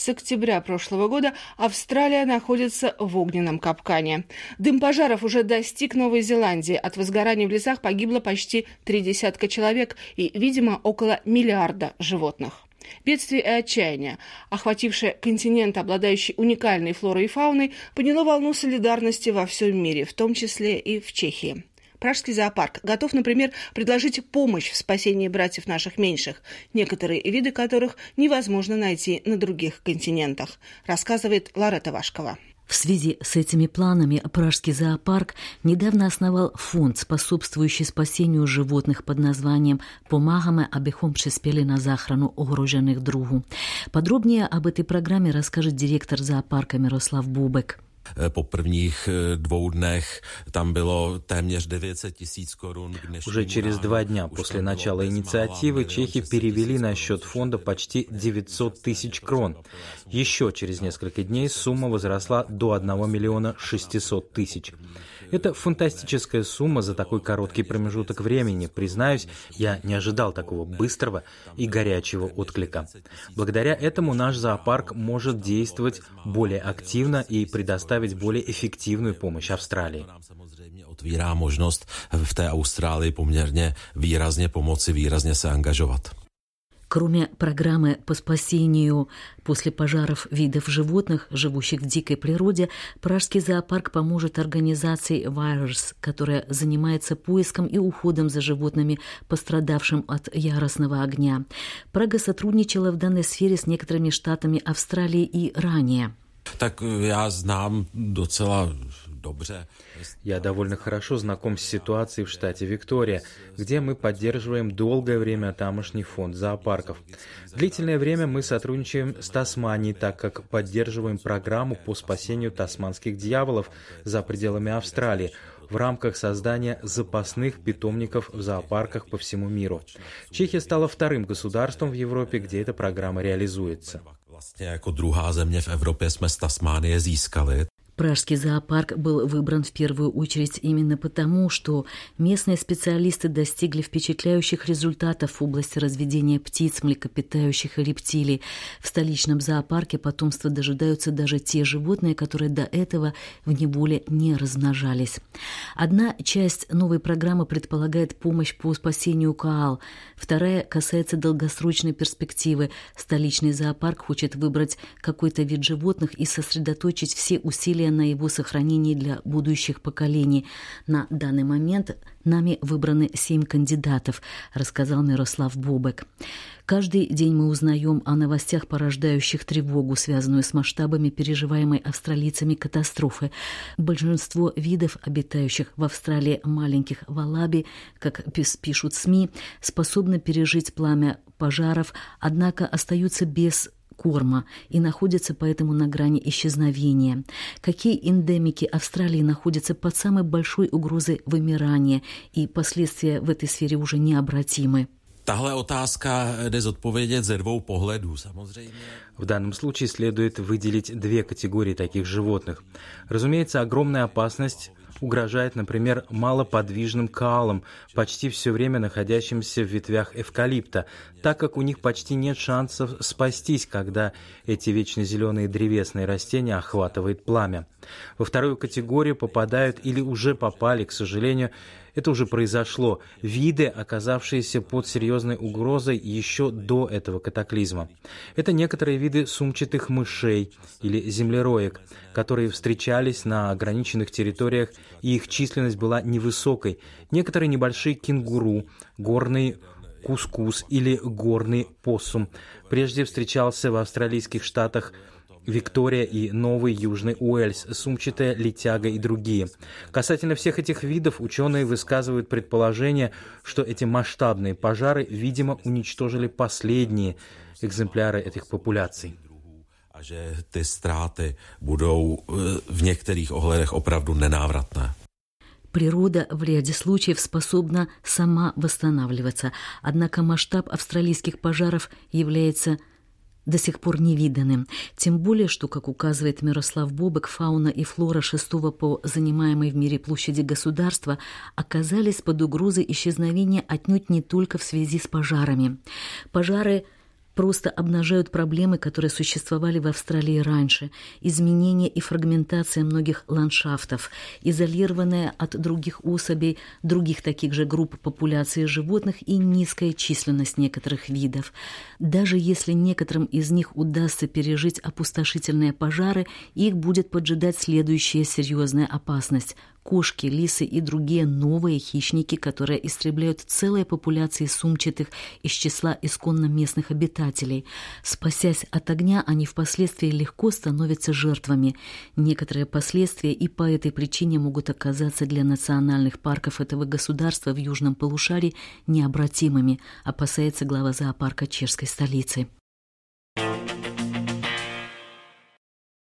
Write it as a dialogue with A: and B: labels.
A: С октября прошлого года Австралия находится в огненном капкане. Дым пожаров уже достиг Новой Зеландии. От возгораний в лесах погибло почти 30 человек и, видимо, около миллиарда животных. Бедствие и отчаяние, охватившее континент, обладающий уникальной флорой и фауной, подняло волну солидарности во всем мире, в том числе и в Чехии. Пражский зоопарк готов, например, предложить помощь в спасении братьев наших меньших, некоторые виды которых невозможно найти на других континентах, рассказывает Ларетта Вашкова.
B: В связи с этими планами Пражский зоопарк недавно основал фонд, способствующий спасению животных под названием «Помагаме, абихом приспели на захрану огроженных другу». Подробнее об этой программе расскажет директор зоопарка Мирослав Бубek.
C: Po prvních 2 dnech tam bylo téměř 900 000 korun.
D: Уже через 2 дня после начала инициативы чехи перевели на счет фонда почти 900 000 крон. Еще через несколько дней сумма возросла до 1 600 000. Это фантастическая сумма за такой короткий промежуток времени. Признаюсь, я не ожидал такого быстрого и горячего отклика. Благодаря этому наш зоопарк может действовать более активно и предоставить более эффективную помощь Австралии.
C: Otvírá možnost v té Austrálii poměrně výrazně pomoci, výrazně se angažovat.
B: Кроме программы по спасению после пожаров видов животных, живущих в дикой природе, Пражский зоопарк поможет организации Wires, которая занимается поиском и уходом за животными, пострадавшим от яростного огня. Прага сотрудничала в данной сфере с некоторыми штатами Австралии и ранее.
C: Так я знам docela добре.
D: Я довольно хорошо знаком с ситуацией в штате Виктория, где мы поддерживаем долгое время тамошний фонд зоопарков. Длительное время мы сотрудничаем с Тасманией, так как поддерживаем программу по спасению тасманских дьяволов за пределами Австралии в рамках создания запасных питомников в зоопарках по всему миру. Чехия стала вторым государством в Европе, где эта программа реализуется.
C: Vlastně jako druhá země v Evropě jsme z Tasmánie získali.
B: Пражский зоопарк был выбран в первую очередь именно потому, что местные специалисты достигли впечатляющих результатов в области разведения птиц, млекопитающих и рептилий. В столичном зоопарке потомства дожидаются даже те животные, которые до этого в неволе не размножались. Одна часть новой программы предполагает помощь по спасению коал, вторая касается долгосрочной перспективы. Столичный зоопарк хочет выбрать какой-то вид животных и сосредоточить все усилия на его сохранении для будущих поколений. На данный момент нами выбраны 7 кандидатов, рассказал Мирослав Бубek. Каждый день мы узнаем о новостях, порождающих тревогу, связанную с масштабами переживаемой австралийцами катастрофы. Большинство видов, обитающих в Австралии маленьких валаби, как пишут СМИ, способны пережить пламя пожаров, однако остаются без корма и находятся поэтому на грани исчезновения. Какие эндемики Австралии находятся под самой большой угрозой вымирания, и последствия в этой сфере уже необратимы?
C: Tahle otázka jde zodpovědět ze 2 pohledů, samozřejmě.
D: В данном случае следует выделить 2 категории таких животных. Разумеется, огромная опасность угрожает, например, малоподвижным коалам, почти все время находящимся в ветвях эвкалипта, так как у них почти нет шансов спастись, когда эти вечно зеленые древесные растения охватывает пламя. Во вторую категорию попадают или уже попали, к сожалению, это уже произошло, виды, оказавшиеся под серьезной угрозой еще до этого катаклизма. Это некоторые виды сумчатых мышей или землероек, которые встречались на ограниченных территориях, и их численность была невысокой. Некоторые небольшие кенгуру, горный кускус или горный поссум. Прежде встречался в австралийских штатах Виктория и Новый Южный Уэльс, сумчатая летяга и другие. Касательно всех этих видов ученые высказывают предположение, что эти масштабные пожары, видимо, уничтожили последние экземпляры этих популяций.
C: A že ty ztráty budou v některých ohledech opravdu nenávratné.
B: Природа в ряде случаев способна сама восстанавливаться, однако масштаб австралийских пожаров является до сих пор невиданным. Тем более, что, как указывает Мирослав Бубek, фауна и флора 6-го по занимаемой в мире площади государства оказались под угрозой исчезновения отнюдь не только в связи с пожарами. Пожары просто обнажают проблемы, которые существовали в Австралии раньше. Изменение и фрагментация многих ландшафтов, изолированная от других особей, других таких же групп популяции животных и низкая численность некоторых видов. Даже если некоторым из них удастся пережить опустошительные пожары, их будет поджидать следующая серьезная опасность – кошки, лисы и другие новые хищники, которые истребляют целые популяции сумчатых из числа исконно местных обитателей. Спасясь от огня, они впоследствии легко становятся жертвами. Некоторые последствия и по этой причине могут оказаться для национальных парков этого государства в южном полушарии необратимыми, опасается глава зоопарка чешской столицы.